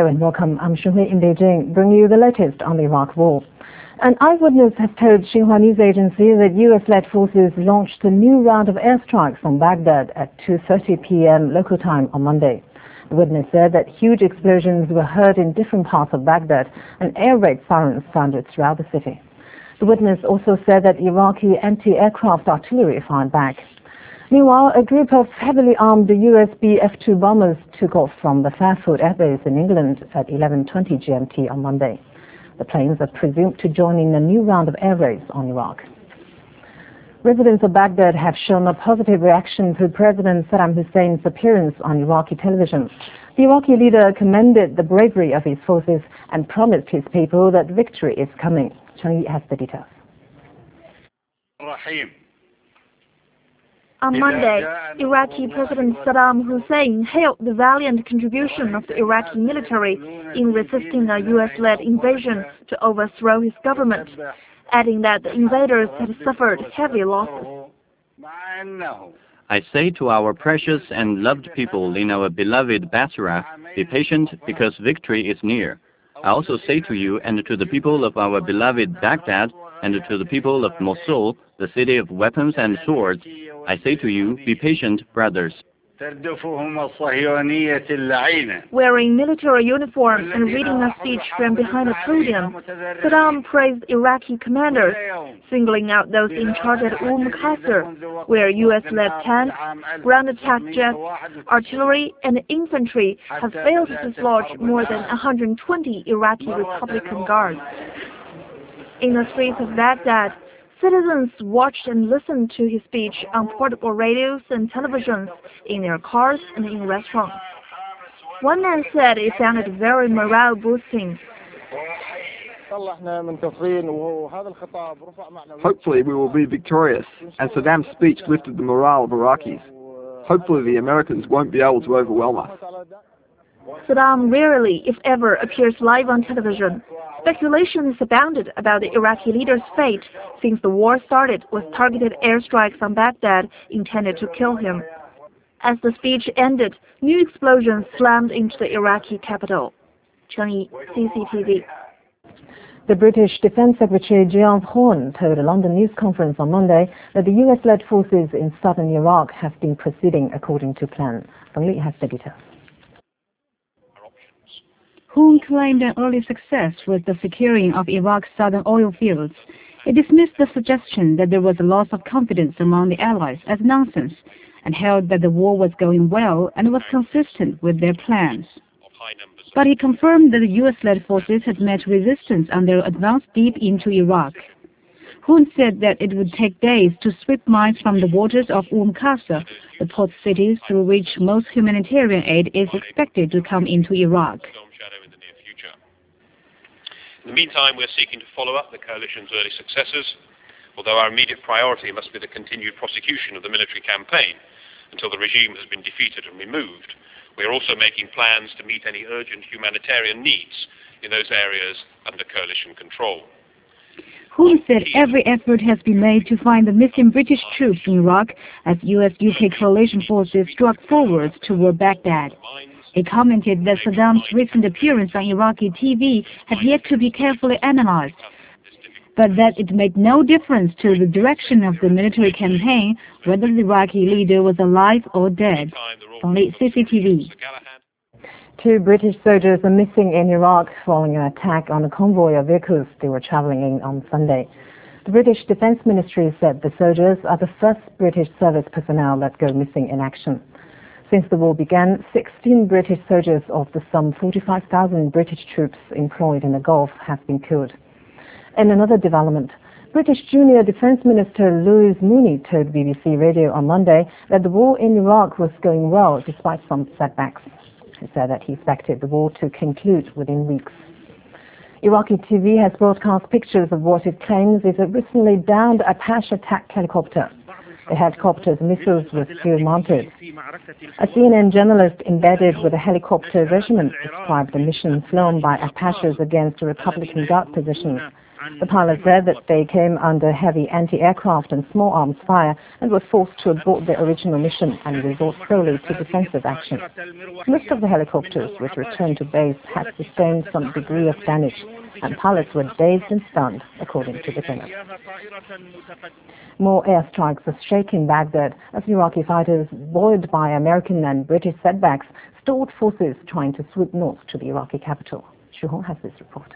Hello and welcome. I'm Shunhui in Beijing, bringing you the latest on the Iraq war. An eyewitness has told Xinhua News Agency that U.S.-led forces launched a new round of airstrikes on Baghdad at 2:30 p.m. local time on Monday. The witness said that huge explosions were heard in different parts of Baghdad and air raid sirens sounded throughout the city. The witness also said that Iraqi anti-aircraft artillery fired back. Meanwhile, a group of heavily armed US F-2 bombers took off from the Fairfield Air Base in England at 11:20 GMT on Monday. The planes are presumed to join in a new round of air raids on Iraq. Residents of Baghdad have shown a positive reaction to President Saddam Hussein's appearance on Iraqi television. The Iraqi leader commended the bravery of his forces and promised his people that victory is coming. Cheng Yi has the details. On Monday, Iraqi President Saddam Hussein hailed the valiant contribution of the Iraqi military in resisting a U.S.-led invasion to overthrow his government, adding that the invaders had suffered heavy losses. I say to our precious and loved people in our beloved Basra, be patient because victory is near. I also say to you and to the people of our beloved Baghdad and to the people of Mosul, the city of weapons and swords, I say to you, be patient, brothers. Wearing military uniform and reading a speech from behind a podium, Saddam praised Iraqi commanders, singling out those in charge at Qasr, where U.S.-led tanks, ground attack jets, artillery, and infantry have failed to dislodge more than 120 Iraqi Republican guards. In the streets of Baghdad, citizens watched and listened to his speech on portable radios and televisions, in their cars and in restaurants. One man said it sounded very morale-boosting. Hopefully we will be victorious, and Saddam's speech lifted the morale of Iraqis. Hopefully the Americans won't be able to overwhelm us. Saddam rarely, if ever, appears live on television. Speculation is abounded about the Iraqi leader's fate since the war started with targeted airstrikes on Baghdad intended to kill him. As the speech ended, new explosions slammed into the Iraqi capital. Cheng Yi, CCTV. The British Defence Secretary Gerald Horne told a London news conference on Monday that the US-led forces in southern Iraq have been proceeding according to plan. Feng Li has the details. Horne claimed an early success with the securing of Iraq's southern oil fields. He dismissed the suggestion that there was a loss of confidence among the Allies as nonsense, and held that the war was going well and was consistent with their plans. But he confirmed that the US-led forces had met resistance on their advance deep into Iraq. Horne said that it would take days to sweep mines from the waters of Qasr, the port cities through which most humanitarian aid is expected to come into Iraq. In the meantime, we're seeking to follow up the coalition's early successes, although our immediate priority must be the continued prosecution of the military campaign until the regime has been defeated and removed. We are also making plans to meet any urgent humanitarian needs in those areas under coalition control. Horne said every effort has been made to find the missing British troops in Iraq as US-UK coalition forces struck forward toward Baghdad. He commented that Saddam's recent appearance on Iraqi TV had yet to be carefully analyzed, but that it made no difference to the direction of the military campaign whether the Iraqi leader was alive or dead. Only CCTV. 2 British soldiers are missing in Iraq following an attack on a convoy of vehicles they were traveling in on Sunday. The British Defence Ministry said the soldiers are the first British service personnel that go missing in action. Since the war began, 16 British soldiers of the some 45,000 British troops employed in the Gulf have been killed. In another development, British Junior Defence Minister Louise Mooney told BBC Radio on Monday that the war in Iraq was going well despite some setbacks. He said that he expected the war to conclude within weeks. Iraqi TV has broadcast pictures of what it claims is a recently downed Apache attack helicopter. The helicopter's missiles were still mounted. A CNN journalist embedded with a helicopter regiment described the mission flown by Apaches against Republican Guard positions The pilot said that they came under heavy anti-aircraft and small arms fire and were forced to abort their original mission and resort solely to defensive action. Most of the helicopters which returned to base had sustained some degree of damage, and pilots were dazed and stunned, according to the general. More airstrikes are shaking Baghdad as Iraqi fighters, buoyed by American and British setbacks, stalled forces trying to swoop north to the Iraqi capital. Xu Hong has this report.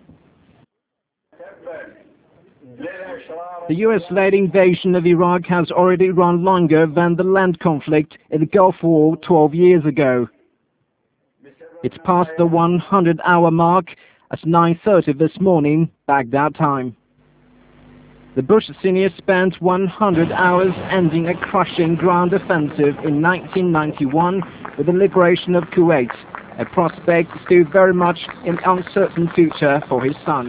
The US-led invasion of Iraq has already run longer than the land conflict in the Gulf War 12 years ago. It's past the 100-hour mark at 9:30 this morning, Baghdad time. The Bush senior spent 100 hours ending a crushing ground offensive in 1991 with the liberation of Kuwait, a prospect still very much in uncertain future for his son.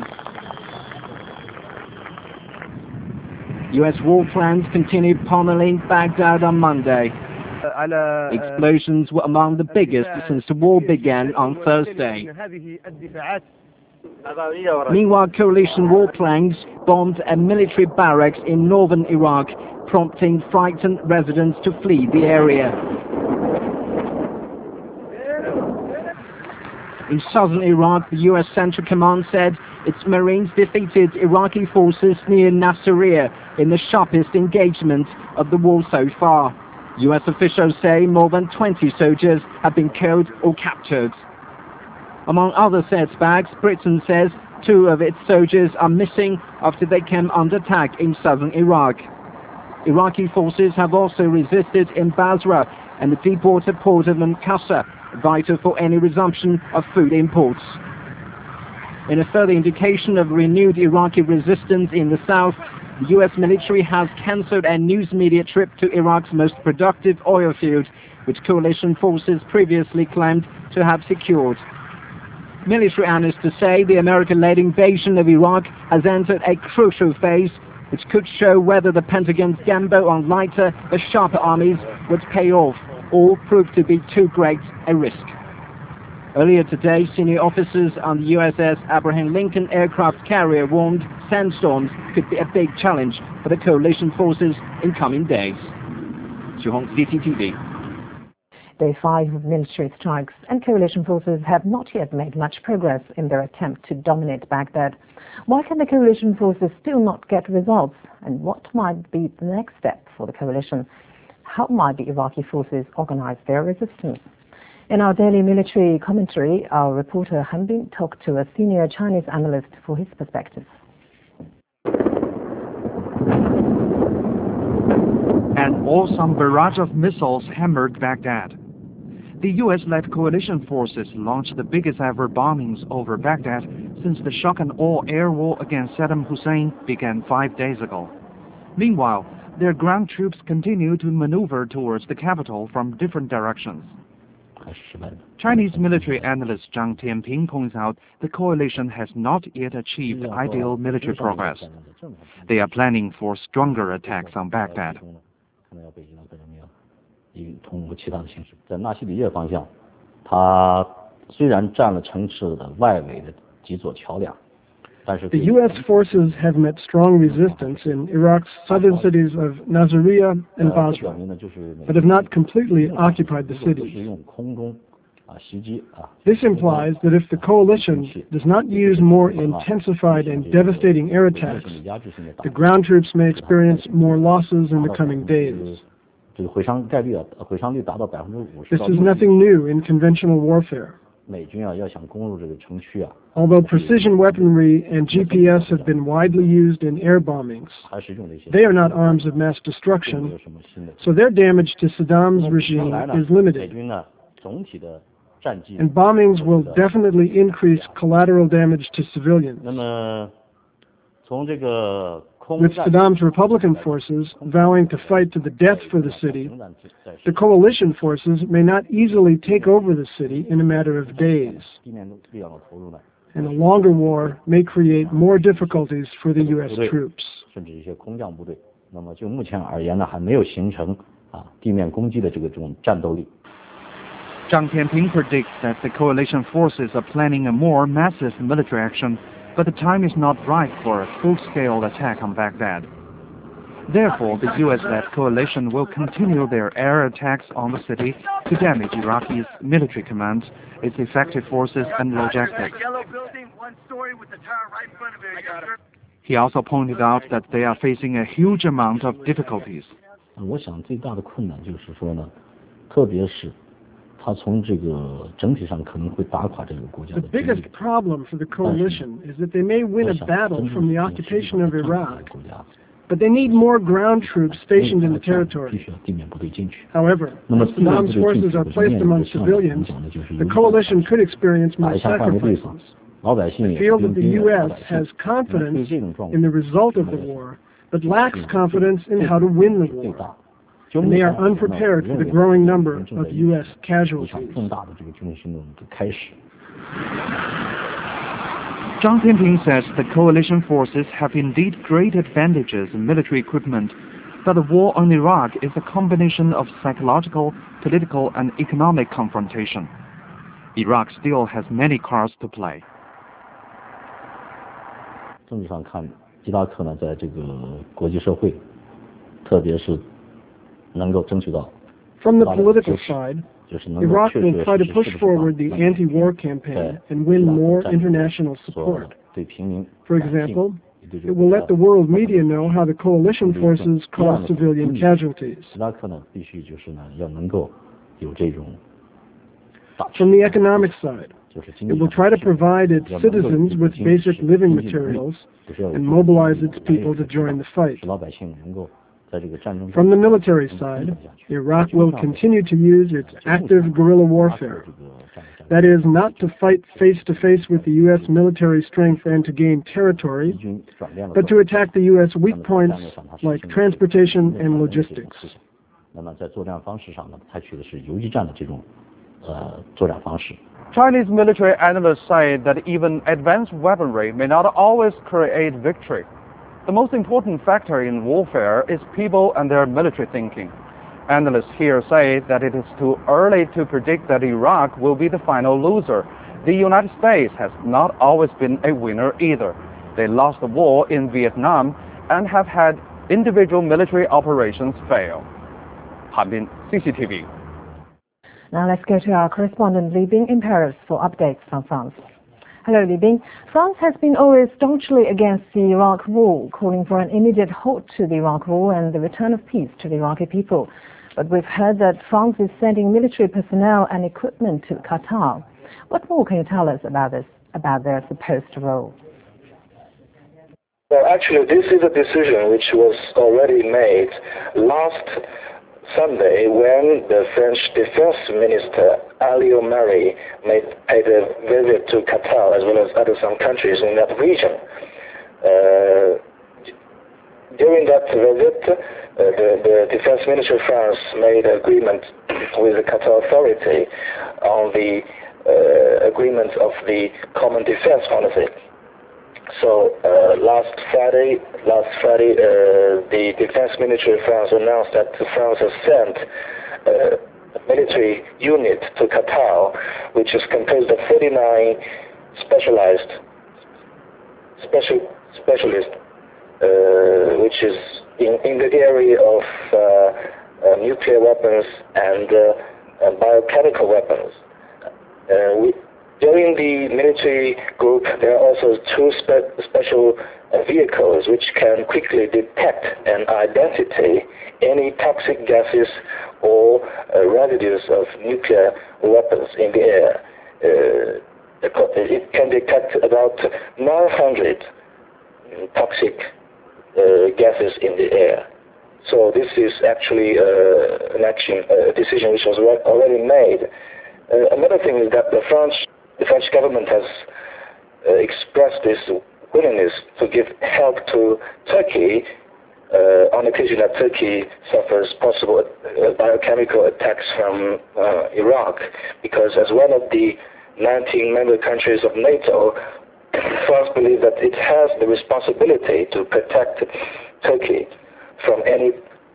US war planes continued pummeling Baghdad on Monday. Explosions were among the biggest since the war began on Thursday. Meanwhile, coalition warplanes bombed a military barracks in northern Iraq, prompting frightened residents to flee the area. In southern Iraq, the US Central Command said its Marines defeated Iraqi forces near Nasiriyah in the sharpest engagement of the war so far. US officials say more than 20 soldiers have been killed or captured. Among other setbacks, Britain says 2 of its soldiers are missing after they came under attack in southern Iraq. Iraqi forces have also resisted in Basra and the deepwater port of Al-Qasr, vital for any resumption of food imports. In a further indication of renewed Iraqi resistance in the south, the US military has cancelled a news media trip to Iraq's most productive oil field, which coalition forces previously claimed to have secured. Military analysts say the American-led invasion of Iraq has entered a crucial phase which could show whether the Pentagon's gamble on lighter but sharper armies would pay off or prove to be too great a risk. Earlier today, senior officers on the USS Abraham Lincoln aircraft carrier warned sandstorms could be a big challenge for the coalition forces in coming days. Xu Hong, CCTV. Day 5 of military strikes, and coalition forces have not yet made much progress in their attempt to dominate Baghdad. Why can the coalition forces still not get results? And what might be the next step for the coalition? How might the Iraqi forces organize their resistance? In our daily military commentary, our reporter Han Bin talked to a senior Chinese analyst for his perspective. An awesome barrage of missiles hammered Baghdad. The US-led coalition forces launched the biggest ever bombings over Baghdad since the shock and awe air war against Saddam Hussein began 5 days ago. Meanwhile, their ground troops continue to maneuver towards the capital from different directions. Chinese military analyst Zhang Tianping points out the coalition has not yet achieved ideal military progress. They are planning for stronger attacks on Baghdad. The U.S. forces have met strong resistance in Iraq's southern cities of Nasiriyah and Basra, but have not completely occupied the cities. This implies that if the coalition does not use more intensified and devastating air attacks, the ground troops may experience more losses in the coming days. This is nothing new in conventional warfare. Although precision weaponry and GPS have been widely used in air bombings, they are not arms of mass destruction, so their damage to Saddam's regime is limited. And bombings will definitely increase collateral damage to civilians. With Saddam's Republican forces vowing to fight to the death for the city, the coalition forces may not easily take over the city in a matter of days. And a longer war may create more difficulties for the U.S. troops. Zhang Tianping predicts that the coalition forces are planning a more massive military action but the time is not right for a full-scale attack on Baghdad. Therefore, the US-led coalition will continue their air attacks on the city to damage Iraqi's military command, its effective forces and logistics. He also pointed out that they are facing a huge amount of difficulties. 我想最大的困难就是说呢，特别是他从这个整体上可能会打垮这个国家的。 The biggest problem for the coalition is that they may win a battle from the occupation of Iraq, but they need more ground troops stationed in the territory. However, if Saddam's forces are placed among civilians, the coalition could experience more sacrifices. I feel that the U.S. has confidence in the result of the war, but lacks confidence in how to win the war. And they are unprepared for the growing number of U.S. casualties. Zhang Tianping says the coalition forces have indeed great advantages in military equipment, but the war on Iraq is a combination of psychological, political, and economic confrontation. Iraq still has many cards to play. 政治上看，伊拉克呢，在这个国际社会，特别是能够争取到。 From the political side, Iraq will try to push forward the anti-war campaign and win more international support. For example, it will let the world media know how the coalition forces cause civilian casualties. From the economic side, it will try to provide its citizens with basic living materials and mobilize its people to join the fight. From the military side, Iraq will continue to use its active guerrilla warfare. That is, not to fight face-to-face with the U.S. military strength and to gain territory, but to attack the U.S. weak points like transportation and logistics. Chinese military analysts say that even advanced weaponry may not always create victory. The most important factor in warfare is people and their military thinking. Analysts here say that it is too early to predict that Iraq will be the final loser. The United States has not always been a winner either. They lost the war in Vietnam and have had individual military operations fail. Han Bin, CCTV. Now let's go to our correspondent Li Bing in Paris for updates from France. Hello, Li Bing. France has been always staunchly against the Iraq war, calling for an immediate halt to the Iraq war and the return of peace to the Iraqi people. But we've heard that France is sending military personnel and equipment to Qatar. What more can you tell us about this, about their supposed role? Well, actually, this is a decision which was already made last Sunday when the French Defense Minister Ali Omari paid a visit to Qatar as well as some countries in that region. During that visit, the Defense Ministry of France made an agreement with the Qatar Authority on the agreement of the Common Defense Policy. So last Friday, the Defense Ministry of France announced that France has sent a military unit to Qatar, which is composed of 39 specialists, which is in the area of nuclear weapons and biochemical weapons. During the military group, there are also two special vehicles which can quickly detect and identify any toxic gases or residues of nuclear weapons in the air. It can detect about 900 toxic gases in the air. So this is actually a decision which was already made. Another thing is that the French government has expressed this willingness to give help to Turkey on occasion that Turkey suffers possible biochemical attacks from Iraq, because as one of the 19 member countries of NATO, France believes that it has the responsibility to protect Turkey from any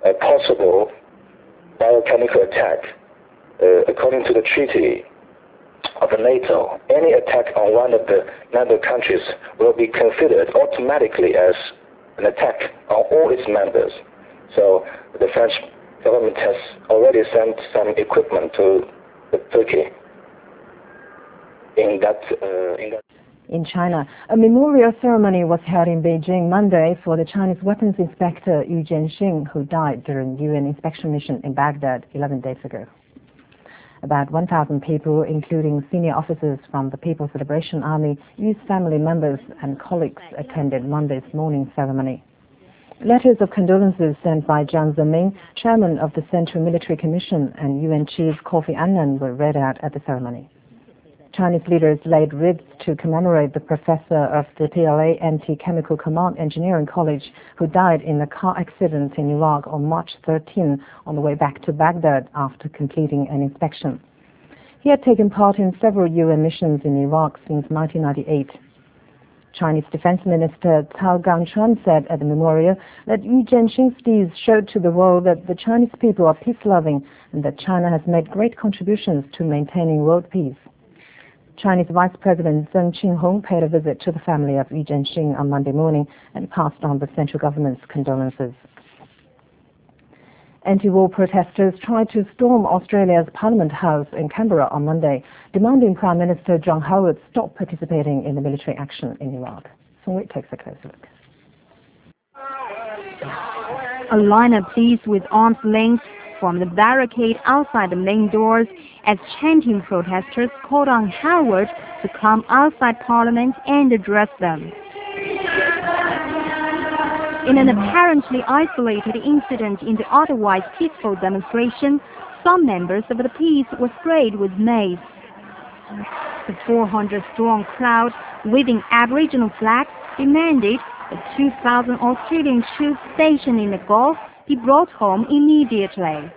possible biochemical attack. According to the treaty, of NATO, any attack on one of the member countries will be considered automatically as an attack on all its members. So the French government has already sent some equipment to Turkey in that. In China, a memorial ceremony was held in Beijing Monday for the Chinese weapons inspector Yu Jianxing, who died during UN inspection mission in Baghdad 11 days ago. About 1,000 people, including senior officers from the People's Liberation Army, Yu's family members and colleagues attended Monday's morning ceremony. Letters of condolences sent by Jiang Zemin, chairman of the Central Military Commission, and UN Chief Kofi Annan were read out at the ceremony. Chinese leaders laid wreaths to commemorate the professor of the PLA Anti-Chemical Command Engineering College who died in a car accident in Iraq on March 13 on the way back to Baghdad after completing an inspection. He had taken part in several UN missions in Iraq since 1998. Chinese Defense Minister Cao Gangchuan said at the memorial that Yu Jianxing's deeds showed to the world that the Chinese people are peace-loving and that China has made great contributions to maintaining world peace. Chinese Vice President Deng Qinghong paid a visit to the family of Yu Jianxing on Monday morning and passed on the central government's condolences. Anti-war protesters tried to storm Australia's Parliament House in Canberra on Monday, demanding Prime Minister John Howard stop participating in the military action in Iraq. Song Wei takes a closer look. A line of police with arms length formed the barricade outside the main doors as chanting protesters called on Howard to come outside Parliament and address them. In an apparently isolated incident in the otherwise peaceful demonstration, some members of the police were sprayed with mace. The 400-strong crowd, waving Aboriginal flags, demanded that 2,000 Australian troops stationed in the Gulf be brought home immediately.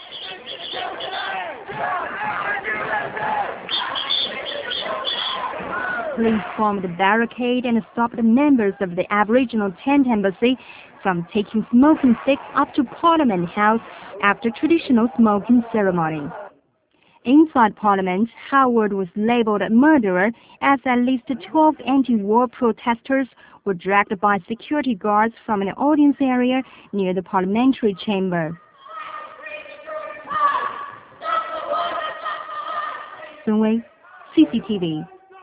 Police formed a barricade and stopped the members of the Aboriginal Tent Embassy from taking smoking sticks up to Parliament House after traditional smoking ceremony. Inside Parliament, Howard was labelled a murderer as at least 12 anti-war protesters were dragged by security guards from an audience area near the parliamentary chamber. Sun Wei, CCTV.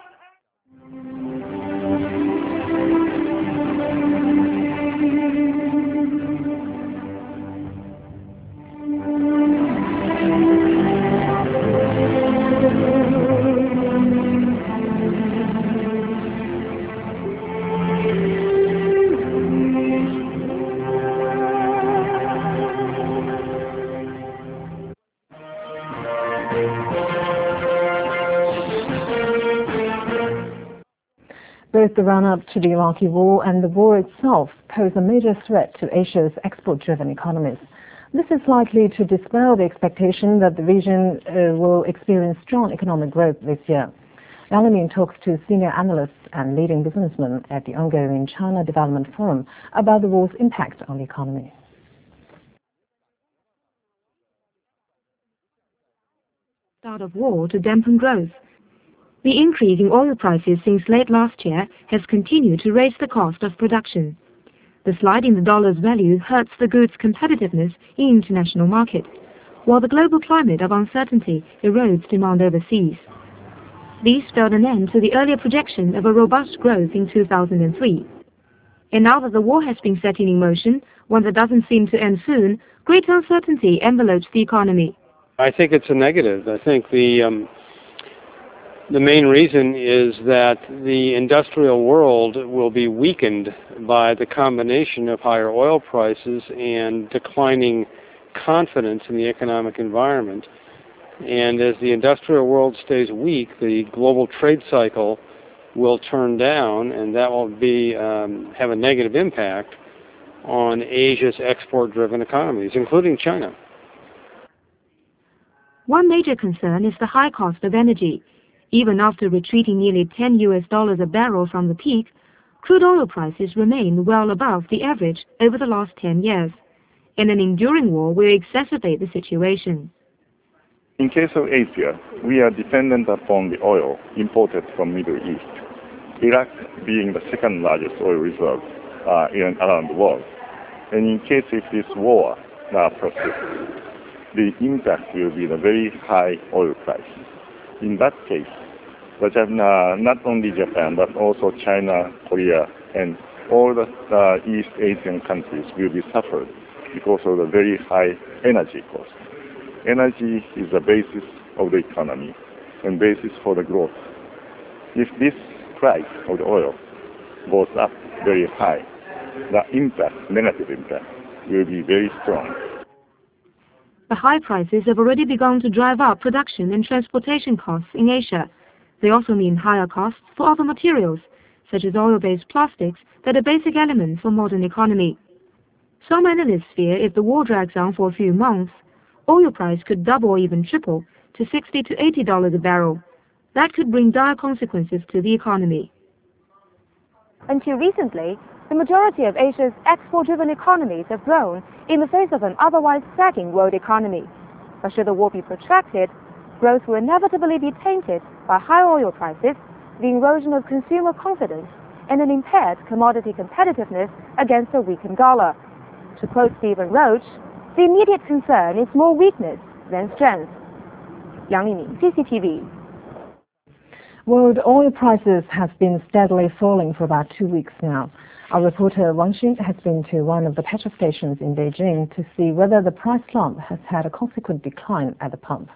Both the run-up to the Iraqi war and the war itself pose a major threat to Asia's export-driven economies. This is likely to dispel the expectation that the region will experience strong economic growth this year. Alamin talks to senior analysts and leading businessmen at the ongoing China Development Forum about the war's impact on the economy. Start of war to dampen growth. The increase in oil prices since late last year has continued to raise the cost of production. The slide in the dollar's value hurts the goods' competitiveness in international market, while the global climate of uncertainty erodes demand overseas. These spelled an end to the earlier projection of a robust growth in 2003. And now that the war has been set in motion, one that doesn't seem to end soon, great uncertainty envelopes the economy. I think it's a negative. I think the main reason is that the industrial world will be weakened by the combination of higher oil prices and declining confidence in the economic environment. And as the industrial world stays weak, the global trade cycle will turn down, and that will have a negative impact on Asia's export-driven economies, including China. One major concern is the high cost of energy. Even after retreating nearly $10 a barrel from the peak, crude oil prices remain well above the average over the last 10 years, and an enduring war will exacerbate the situation. In case of Asia, we are dependent upon the oil imported from Middle East, Iraq being the second largest oil reserve around the world. And in case if this war persists, the impact will be the very high oil price. In that case, not only Japan, but also China, Korea, and all the East Asian countries will be suffered because of the very high energy cost. Energy is the basis of the economy and basis for the growth. If this price of the oil goes up very high, the impact, negative impact, will be very strong. The high prices have already begun to drive up production and transportation costs in Asia. They also mean higher costs for other materials, such as oil-based plastics that are basic elements for modern economy. Some analysts fear if the war drags on for a few months, oil price could double or even triple to $60 to $80 a barrel. That could bring dire consequences to the economy. Until recently, the majority of Asia's export-driven economies have grown in the face of an otherwise sagging world economy. But should the war be protracted, growth will inevitably be tainted by high oil prices, the erosion of consumer confidence, and an impaired commodity competitiveness against a weakened dollar. To quote Stephen Roach, the immediate concern is more weakness than strength. Yang Yiming, CCTV. World oil prices have been steadily falling for about 2 weeks now. Our reporter Wang Xin has been to one of the petrol stations in Beijing to see whether the price slump has had a consequent decline at the pump.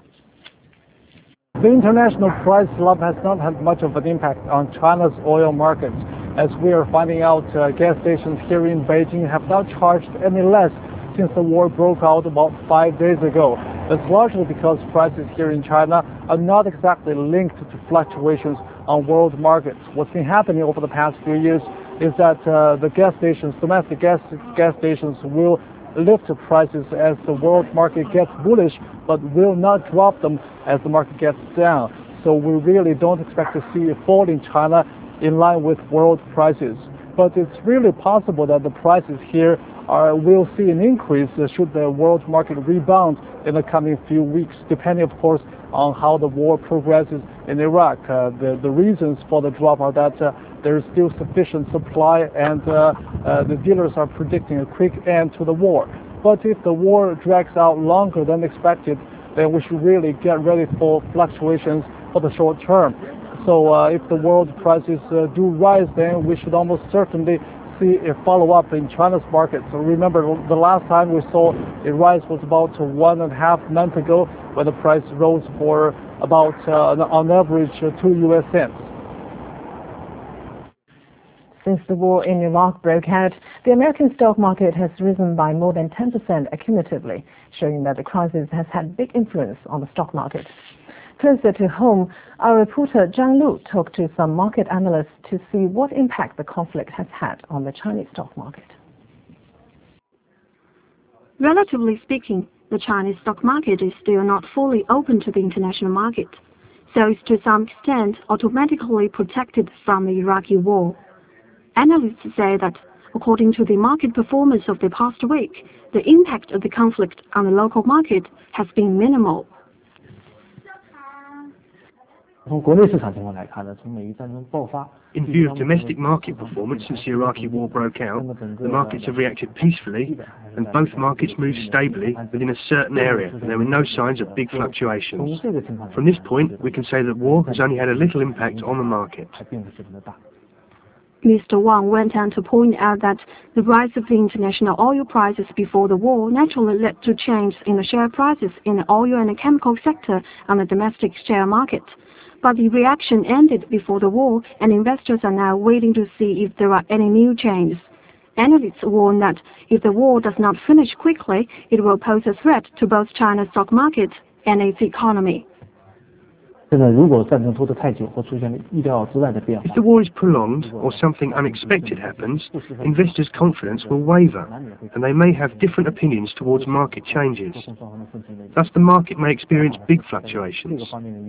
The international price slump has not had much of an impact on China's oil markets. As we are finding out, gas stations here in Beijing have not charged any less since the war broke out about 5 days ago. That's largely because prices here in China are not exactly linked to fluctuations on world markets. What's been happening over the past few years is that the gas stations, domestic gas stations, will lift the prices as the world market gets bullish, but will not drop them as the market gets down. So we really don't expect to see a fall in China in line with world prices. But it's really possible that the prices here will see an increase should the world market rebound in the coming few weeks, depending, of course, on how the war progresses in Iraq. The reasons for the drop are that there is still sufficient supply and the dealers are predicting a quick end to the war. But if the war drags out longer than expected, then we should really get ready for fluctuations for the short term. So if the world prices do rise, then we should almost certainly see a follow-up in China's market. So remember, the last time we saw a rise was about 1.5 months ago, when the price rose for about, on average, 2 US cents. Since the war in Iraq broke out, the American stock market has risen by more than 10% accumulatively, showing that the crisis has had big influence on the stock market. Closer to home, our reporter Zhang Lu talked to some market analysts to see what impact the conflict has had on the Chinese stock market. Relatively speaking, the Chinese stock market is still not fully open to the international market, so it's to some extent automatically protected from the Iraqi war. Analysts say that, according to the market performance of the past week, the impact of the conflict on the local market has been minimal. In view of domestic market performance since the Iraqi war broke out, the markets have reacted peacefully, and both markets moved stably within a certain area, and there were no signs of big fluctuations. From this point, we can say that war has only had a little impact on the market. Mr. Wang went on to point out that the rise of the international oil prices before the war naturally led to changes in the share prices in the oil and the chemical sector on the domestic share market. But the reaction ended before the war, and investors are now waiting to see if there are any new changes. Analysts warn that if the war does not finish quickly, it will pose a threat to both China's stock market and its economy. If the war is prolonged or something unexpected happens, investors' confidence will waver, and they may have different opinions towards market changes. Thus, the market may experience big fluctuations.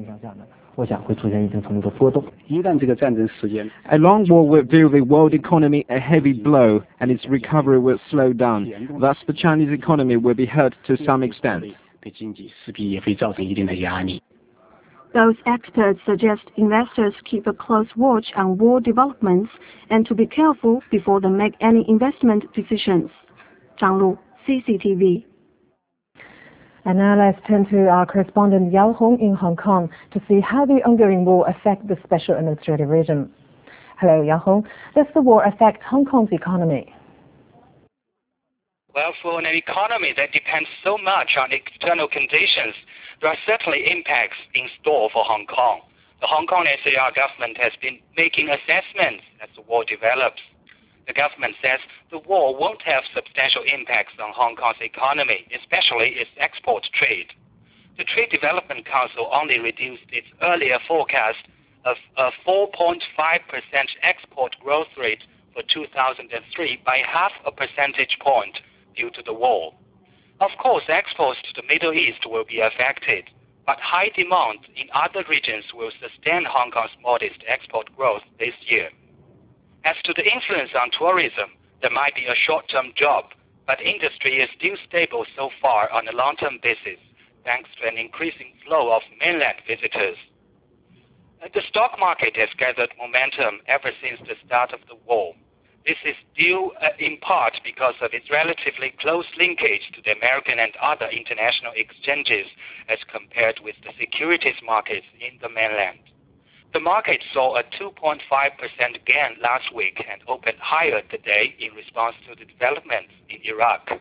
A long war will deal the world economy a heavy blow, and its recovery will slow down. Thus, the Chinese economy will be hurt to some extent. Those experts suggest investors keep a close watch on war developments and to be careful before they make any investment decisions. Zhang Lu, CCTV. And now let's turn to our correspondent Yao Hong in Hong Kong to see how the ongoing war affects the special administrative region. Hello, Yao Hong. Does the war affect Hong Kong's economy? Well, for an economy that depends so much on external conditions, there are certainly impacts in store for Hong Kong. The Hong Kong SAR government has been making assessments as the war develops. The government says the war won't have substantial impacts on Hong Kong's economy, especially its export trade. The Trade Development Council only reduced its earlier forecast of a 4.5% export growth rate for 2003 by half a percentage point due to the war. Of course, exports to the Middle East will be affected, but high demand in other regions will sustain Hong Kong's modest export growth this year. As to the influence on tourism, there might be a short-term drop, but industry is still stable so far on a long-term basis, thanks to an increasing flow of mainland visitors. The stock market has gathered momentum ever since the start of the war. This is due in part because of its relatively close linkage to the American and other international exchanges as compared with the securities markets in the mainland. The market saw a 2.5% gain last week and opened higher today in response to the developments in Iraq.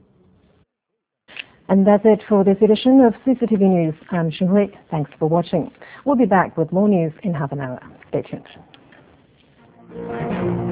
And that's it for this edition of CCTV News. I'm Xin Hui. Thanks for watching. We'll be back with more news in half an hour. Stay tuned.